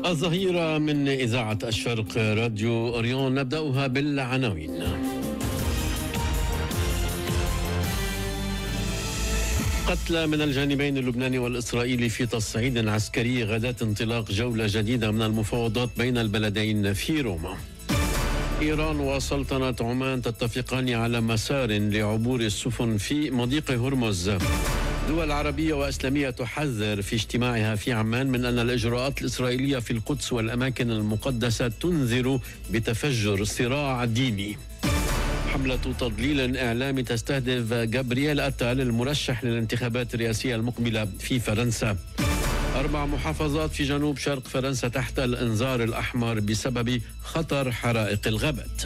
الظهيرة من إذاعة الشرق راديو أوريون، نبدأها بالعناوين. قتلى من الجانبين اللبناني والإسرائيلي في تصعيد عسكري غداة انطلاق جولة جديدة من المفاوضات بين البلدين في روما. إيران وسلطنة عمان تتفقان على مسار لعبور السفن في مضيق هرمز. دول عربية وإسلامية تحذر في اجتماعها في عمان من أن الإجراءات الإسرائيلية في القدس والأماكن المقدسة تنذر بتفجر صراع ديني. حملة تضليل إعلامي تستهدف جابرييل أتال المرشح للانتخابات الرئاسية المقبلة في فرنسا. 4 محافظات في جنوب شرق فرنسا تحت الإنذار الأحمر بسبب خطر حرائق الغابات.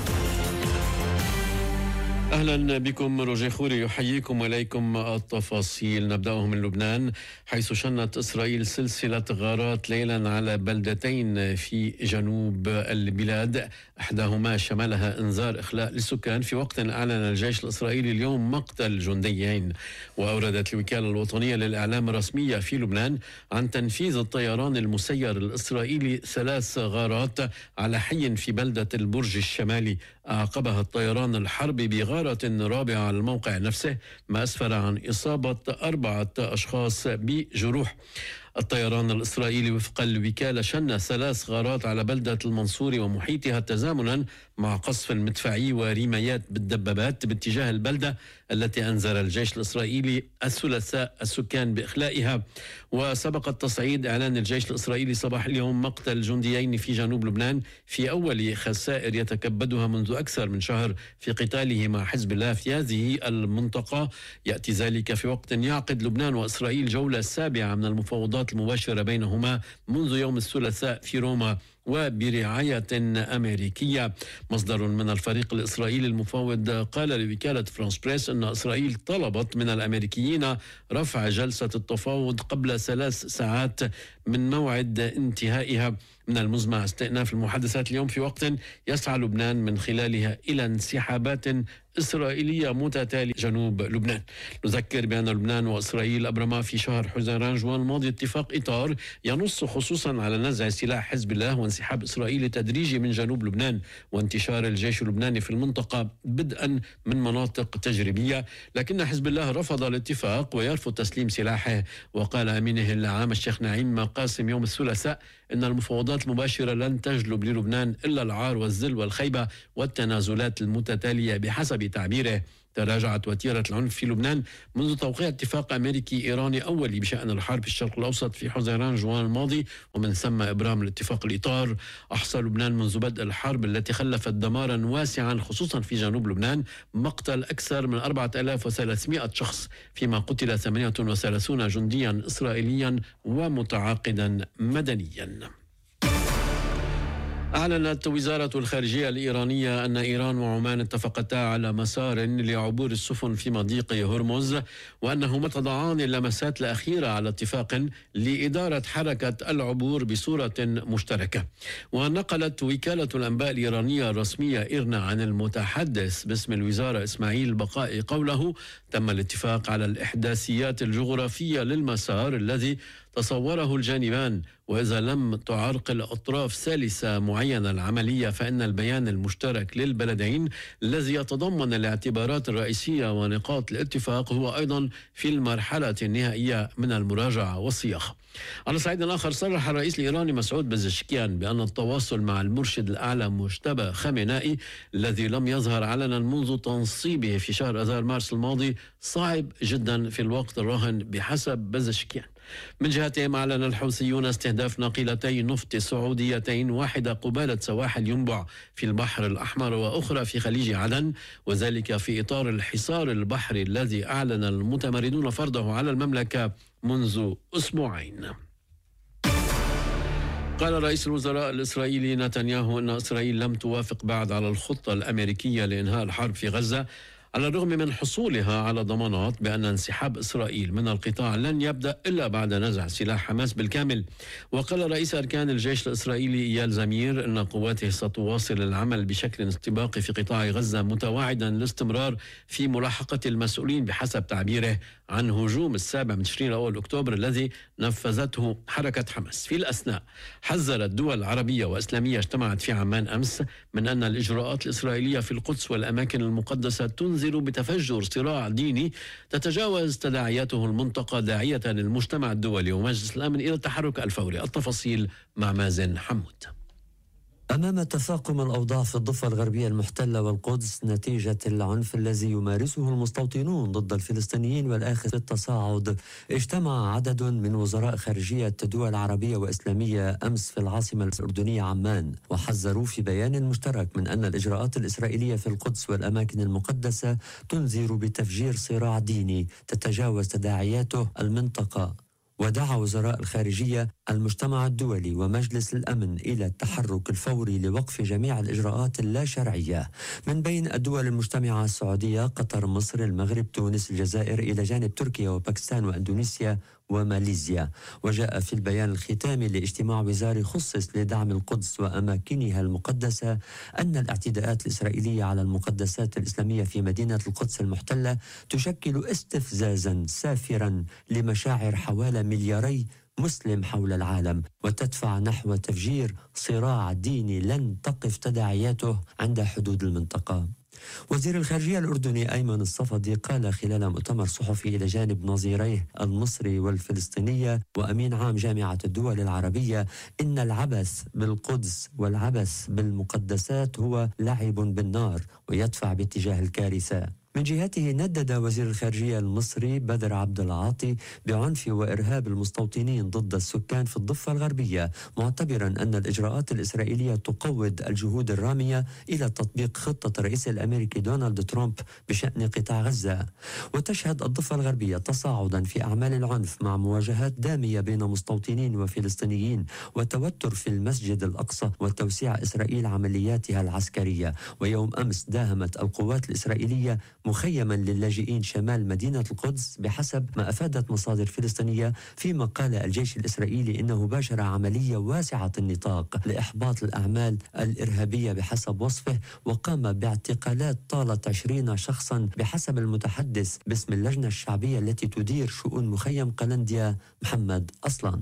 أهلا بكم، روجي خوري يحييكم وإليكم التفاصيل. نبدأه من لبنان، حيث شنت إسرائيل سلسلة غارات ليلا على بلدتين في جنوب البلاد، إحداهما شملها إنذار إخلاء للسكان، في وقت أعلن الجيش الإسرائيلي اليوم مقتل جنديين. وأوردت الوكالة الوطنية للإعلام الرسمية في لبنان عن تنفيذ الطيران المسير الإسرائيلي 3 غارات على حي في بلدة البرج الشمالي، أعقبها الطيران الحربي بغارة رابعة على الموقع نفسه، ما أسفر عن إصابة 4 أشخاص بجروح. الطيران الإسرائيلي وفق الوكالة شن 3 غارات على بلدة المنصوري ومحيطها تزامنا مع قصف مدفعي ورمايات بالدبابات باتجاه البلدة التي أنذر الجيش الإسرائيلي الثلاثاء السكان بإخلائها. وسبق التصعيد إعلان الجيش الإسرائيلي صباح اليوم مقتل جنديين في جنوب لبنان في أول خسائر يتكبدها منذ أكثر من شهر في قتاله مع حزب الله في هذه المنطقة. يأتي ذلك في وقت يعقد لبنان وإسرائيل جولة 7 من المفاوضات المباشرة بينهما منذ يوم الثلاثاء في روما وبرعاية أمريكية. مصدر من الفريق الإسرائيلي المفاوض قال لوكالة فرانس بريس أن إسرائيل طلبت من الأمريكيين رفع جلسة التفاوض قبل 3 ساعات من موعد انتهائها. من المزمع استئناف المحادثات اليوم في وقت يسعى لبنان من خلالها إلى انسحابات إسرائيلية متتالية جنوب لبنان. نذكر بأن لبنان وإسرائيل أبرما في شهر حزيران جوان الماضي اتفاق إطار ينص خصوصا على نزع سلاح حزب الله وانسحاب إسرائيل تدريجي من جنوب لبنان وانتشار الجيش اللبناني في المنطقة بدءا من مناطق تجريبية، لكن حزب الله رفض الاتفاق ويرفض تسليم سلاحه. وقال أمينه العام الشيخ نعيم قاسم يوم الثلاثاء إن المفاوضات المباشرة لن تجلب للبنان إلا العار والذل والخيبة والتنازلات المتتالية. بحسب تعبيره، تراجعت وتيرة العنف في لبنان منذ توقيع اتفاق أمريكي إيراني أولي بشأن الحرب في الشرق الأوسط في حزيران جوان الماضي، ومن ثم إبرام الاتفاق الإطار. أحصى لبنان منذ بدء الحرب التي خلفت دمارا واسعا خصوصا في جنوب لبنان مقتل أكثر من 4300 شخص، فيما قتل 38 جنديا إسرائيليا ومتعاقدا مدنيا. أعلنت وزارة الخارجية الإيرانية أن إيران وعمان اتفقتا على مسار لعبور السفن في مضيق هرمز، وأنهما تضعان اللمسات الأخيرة على اتفاق لإدارة حركة العبور بصورة مشتركة. ونقلت وكالة الأنباء الإيرانية الرسمية إيرنا عن المتحدث باسم الوزارة إسماعيل بقائي قوله: تم الاتفاق على الإحداثيات الجغرافية للمسار الذي تصوره الجانبان، وإذا لم تعرقل أطراف ثالثة معينة العملية فإن البيان المشترك للبلدين الذي يتضمن الاعتبارات الرئيسية ونقاط الاتفاق هو أيضا في المرحلة النهائية من المراجعة والصياغة. على صعيد آخر، صرح الرئيس الإيراني مسعود بزشكيان بأن التواصل مع المرشد الأعلى مجتبى خامنائي الذي لم يظهر علنا منذ تنصيبه في شهر آذار مارس الماضي صعب جدا في الوقت الراهن بحسب بزشكيان. من جهتهم أعلن الحوثيون استهداف ناقلتي نفط سعوديتين، واحدة قبالة سواحل ينبع في البحر الأحمر وأخرى في خليج عدن، وذلك في إطار الحصار البحري الذي أعلن المتمردون فرضه على المملكة منذ أسبوعين. قال رئيس الوزراء الإسرائيلي نتنياهو أن إسرائيل لم توافق بعد على الخطة الأمريكية لإنهاء الحرب في غزة، على الرغم من حصولها على ضمانات بأن انسحاب إسرائيل من القطاع لن يبدأ إلا بعد نزع سلاح حماس بالكامل. وقال رئيس أركان الجيش الإسرائيلي إيال زمير أن قواته ستواصل العمل بشكل استباقي في قطاع غزة، متواعدا الاستمرار في ملاحقة المسؤولين بحسب تعبيره عن هجوم السابع من تشرين أول أكتوبر الذي نفذته حركة حماس. في الأثناء حذرت دول عربية وإسلامية اجتمعت في عمان أمس من أن الإجراءات الإسرائيلية في القدس والأماكن المقدسة تنذر بتفجر صراع ديني تتجاوز تداعياته المنطقة، داعية للمجتمع الدولي ومجلس الأمن إلى التحرك الفوري. التفاصيل مع مازن حمود. أمام تفاقم الأوضاع في الضفة الغربية المحتلة والقدس نتيجة العنف الذي يمارسه المستوطنون ضد الفلسطينيين والآخذ في التصاعد، اجتمع عدد من وزراء خارجية دول عربية وإسلامية أمس في العاصمة الأردنية عمان، وحذروا في بيان مشترك من أن الإجراءات الإسرائيلية في القدس والأماكن المقدسة تنذر بتفجير صراع ديني تتجاوز تداعياته المنطقة. ودعا وزراء الخارجية المجتمع الدولي ومجلس الأمن إلى التحرك الفوري لوقف جميع الإجراءات اللا شرعية. من بين الدول المجتمعة السعودية، قطر، مصر، المغرب، تونس، الجزائر، إلى جانب تركيا وباكستان وأندونيسيا وماليزيا. وجاء في البيان الختامي لاجتماع وزاري خصص لدعم القدس وأماكنها المقدسة أن الاعتداءات الإسرائيلية على المقدسات الإسلامية في مدينة القدس المحتلة تشكل استفزازا سافرا لمشاعر حوالي 2 مليار مسلم حول العالم، وتدفع نحو تفجير صراع ديني لن تقف تداعياته عند حدود المنطقة. وزير الخارجية الأردني أيمن الصفدي قال خلال مؤتمر صحفي إلى جانب نظيريه المصري والفلسطينية وأمين عام جامعة الدول العربية إن العبث بالقدس والعبث بالمقدسات هو لعب بالنار ويدفع باتجاه الكارثة. من جهته ندد وزير الخارجية المصري بدر عبد العاطي بعنف وإرهاب المستوطنين ضد السكان في الضفة الغربية، معتبرا أن الإجراءات الإسرائيلية تقوض الجهود الرامية إلى تطبيق خطة الرئيس الأمريكي دونالد ترامب بشأن قطاع غزة. وتشهد الضفة الغربية تصاعدا في أعمال العنف مع مواجهات دامية بين مستوطنين وفلسطينيين وتوتر في المسجد الأقصى وتوسيع إسرائيل عملياتها العسكرية. ويوم أمس داهمت القوات الإسرائيلية مخيما للاجئين شمال مدينة القدس بحسب ما أفادت مصادر فلسطينية، فيما قال الجيش الإسرائيلي إنه باشر عملية واسعة النطاق لإحباط الأعمال الإرهابية بحسب وصفه، وقام باعتقالات طالت 20 شخصا بحسب المتحدث باسم اللجنة الشعبية التي تدير شؤون مخيم قلنديا محمد أصلان.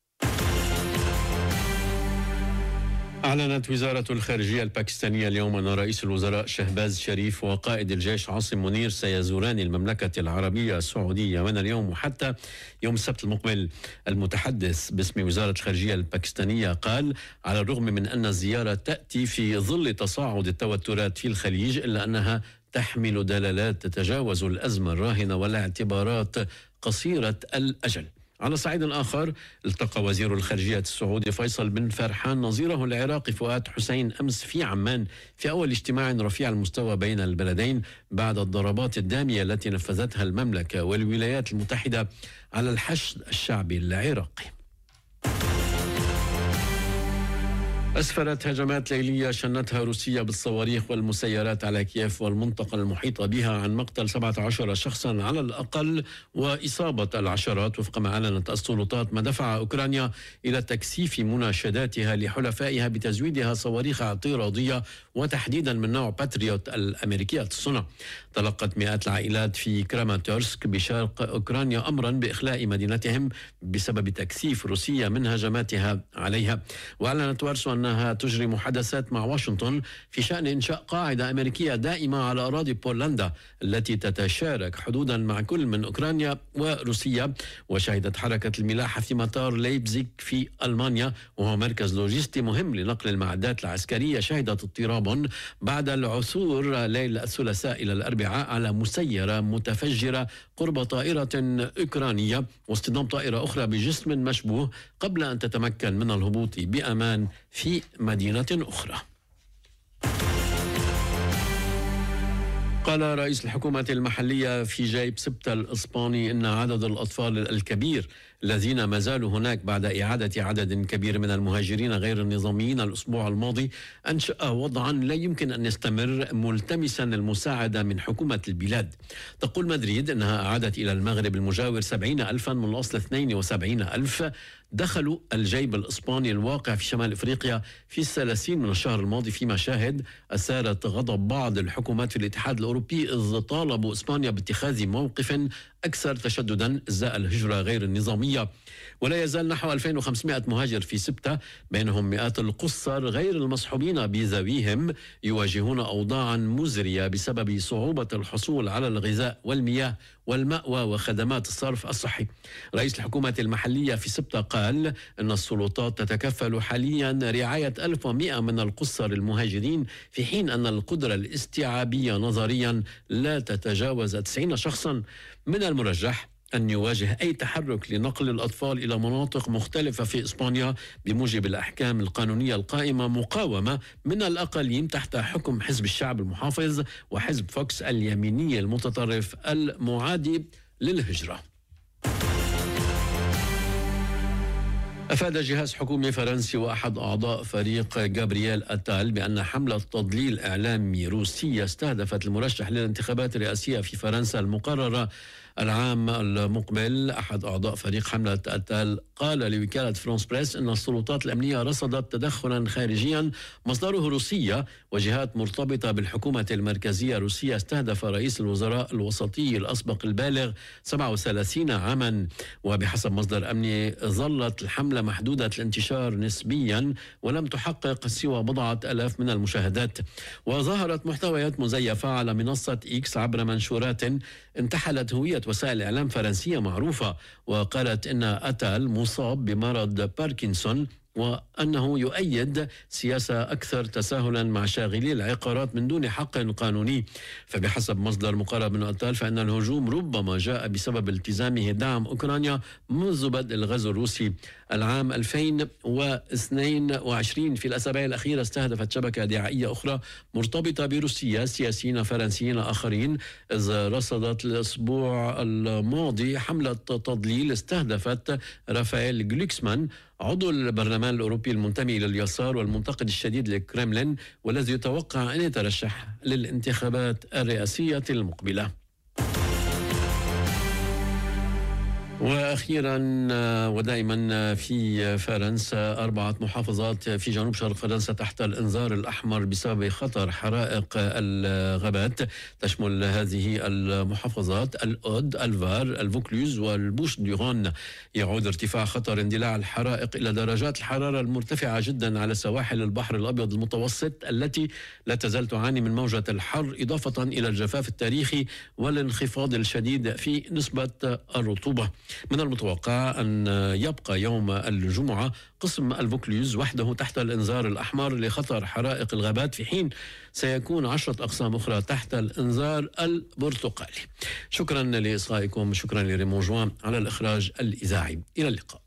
أعلنت وزارة الخارجية الباكستانية اليوم أن رئيس الوزراء شهباز شريف وقائد الجيش عاصم منير سيزوران المملكة العربية السعودية من اليوم وحتى يوم السبت المقبل. المتحدث باسم وزارة الخارجية الباكستانية قال: على الرغم من أن الزيارة تأتي في ظل تصاعد التوترات في الخليج، إلا أنها تحمل دلالات تتجاوز الأزمة الراهنة والاعتبارات قصيرة الأجل. على صعيد آخر، التقى وزير الخارجية السعودي فيصل بن فرحان نظيره العراقي فؤاد حسين أمس في عمان في أول اجتماع رفيع المستوى بين البلدين بعد الضربات الدامية التي نفذتها المملكة والولايات المتحدة على الحشد الشعبي العراقي. أسفرت هجمات ليلية شنتها روسيا بالصواريخ والمسيرات على كييف والمنطقة المحيطة بها عن مقتل 17 شخصا على الأقل وإصابة العشرات، وفق ما أعلنت السلطات، ما دفع أوكرانيا إلى تكثيف مناشداتها لحلفائها بتزويدها صواريخ اعتراضية وتحديدا من نوع باتريوت الأمريكية الصنع. تلقت مئات العائلات في كراماتورسك بشرق أوكرانيا أمرا بإخلاء مدينتهم بسبب تكثيف روسيا من هجماتها عليها. وأعلنت وارسو أنها تجري محادثات مع واشنطن في شأن إنشاء قاعدة أمريكية دائمة على أراضي بولندا التي تتشارك حدودا مع كل من أوكرانيا وروسيا. وشهدت حركة الملاحة في مطار ليبزيغ في ألمانيا، وهو مركز لوجستي مهم لنقل المعدات العسكرية، شهدت اضطراب بعد العثور ليلة الثلاثاء إلى الأربعاء على مسيرة متفجرة قرب طائرة أوكرانية واصطدام طائرة أخرى بجسم مشبوه قبل أن تتمكن من الهبوط بأمان في مدينة أخرى. قال رئيس الحكومة المحلية في جيب سبتة الإسباني إن عدد الأطفال الكبير الذين ما زالوا هناك بعد إعادة عدد كبير من المهاجرين غير النظاميين الأسبوع الماضي أنشأ وضعا لا يمكن أن يستمر، ملتمسا المساعدة من حكومة البلاد. تقول مدريد أنها أعادت إلى المغرب المجاور 70,000 من أصل 72,000 دخلوا الجيب الإسباني الواقع في شمال إفريقيا في 30 من الشهر الماضي، في مشاهد أثارت غضب بعض الحكومات في الاتحاد الأوروبي إذ طالبوا إسبانيا باتخاذ موقف أكثر تشددا إزاء الهجرة غير النظامية. ولا يزال نحو 2500 مهاجر في سبتة، بينهم مئات القُصّر غير المصحوبين بذويهم، يواجهون أوضاعا مزرية بسبب صعوبة الحصول على الغذاء والمياه والمأوى وخدمات الصرف الصحي. رئيس الحكومة المحلية في سبتة قال أن السلطات تتكفل حاليا رعاية 1100 من القُصّر المهاجرين، في حين أن القدرة الاستيعابية نظريا لا تتجاوز 90 شخصا. من المرجح أن يواجه أي تحرك لنقل الأطفال إلى مناطق مختلفة في إسبانيا بموجب الأحكام القانونية القائمة مقاومة من الأقاليم تحت حكم حزب الشعب المحافظ وحزب فوكس اليميني المتطرف المعادي للهجرة. أفاد جهاز حكومي فرنسي وأحد أعضاء فريق جابرييل أتال بأن حملة تضليل إعلامي روسية استهدفت المرشح للانتخابات الرئاسية في فرنسا المقررة العام المقبل. أحد أعضاء فريق حملة أتال قال لوكالة فرانس بريس أن السلطات الأمنية رصدت تدخلا خارجيا مصدره روسية وجهات مرتبطة بالحكومة المركزية الروسية استهدف رئيس الوزراء الوسطي الأسبق البالغ 37 عاما. وبحسب مصدر أمني ظلت الحملة محدودة الانتشار نسبيا ولم تحقق سوى بضعة آلاف من المشاهدات. وظهرت محتويات مزيفة على منصة إكس عبر منشورات انتحلت هوية وسائل إعلام فرنسية معروفة، وقالت إن أتال مصاب بمرض باركنسون وأنه يؤيد سياسة أكثر تساهلا مع شاغلي العقارات من دون حق قانوني. فبحسب مصدر مقرب من أتال فإن الهجوم ربما جاء بسبب التزامه دعم أوكرانيا منذ بدء الغزو الروسي. العام 2022 في الأسابيع الأخيرة استهدفت شبكة دعائية أخرى مرتبطة بروسيا سياسيين فرنسيين آخرين، إذ رصدت الأسبوع الماضي حملة تضليل استهدفت رافائيل جلوكسمان عضو البرلمان الأوروبي المنتمي إلى اليسار والمنتقد الشديد للكرملين، والذي يتوقع أن يترشح للانتخابات الرئاسية المقبلة. وأخيرا ودائما في فرنسا 4 محافظات في جنوب شرق فرنسا تحت الإنذار الأحمر بسبب خطر حرائق الغابات. تشمل هذه المحافظات الأود، الفار، الفوكلوز والبوش ديغون. يعود ارتفاع خطر اندلاع الحرائق إلى درجات الحرارة المرتفعة جدا على سواحل البحر الأبيض المتوسط التي لا تزال تعاني من موجة الحر، إضافة إلى الجفاف التاريخي والانخفاض الشديد في نسبة الرطوبة. من المتوقع أن يبقى يوم الجمعة قسم الفوكلوز وحده تحت الإنذار الأحمر لخطر حرائق الغابات، في حين سيكون 10 أقسام أخرى تحت الإنذار البرتقالي. شكرا لإصغائكم، شكرا لريمون جوان على الإخراج الإذاعي. إلى اللقاء.